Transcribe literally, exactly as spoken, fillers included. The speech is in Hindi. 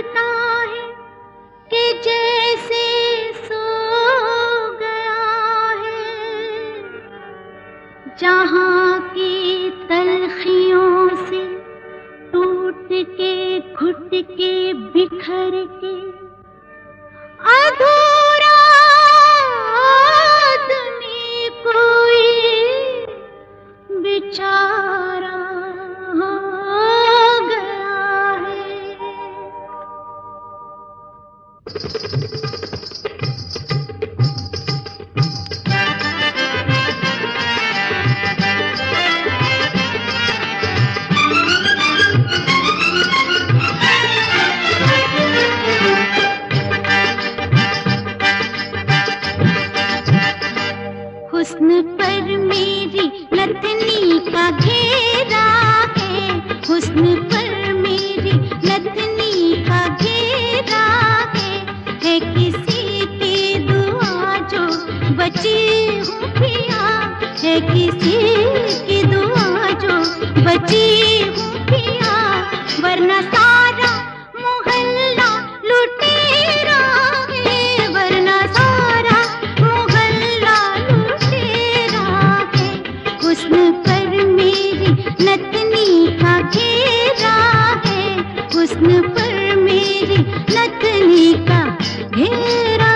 लगता है कि जैसे सो गया है, जहाँ की तलखियों से टूट के घुट के बिखर के अधूरा आदमी कोई बेचारा हो गया है। हुस्न पर मेरी नथनी का घेरा है, हुस्न पर मेरी नथनी का घेरा है, है किसी की दुआ जो बची हूँ पिया, है किसी की दुआ जो बची हूँ पिया, वरना सारा मोहल्ला लुटेरा है, वरना सारा मोहल्ला लुटेरा है। हुस्न पर मेरी नथनी का घेरा है, हुस्न पर मेरी नथनी का घेरा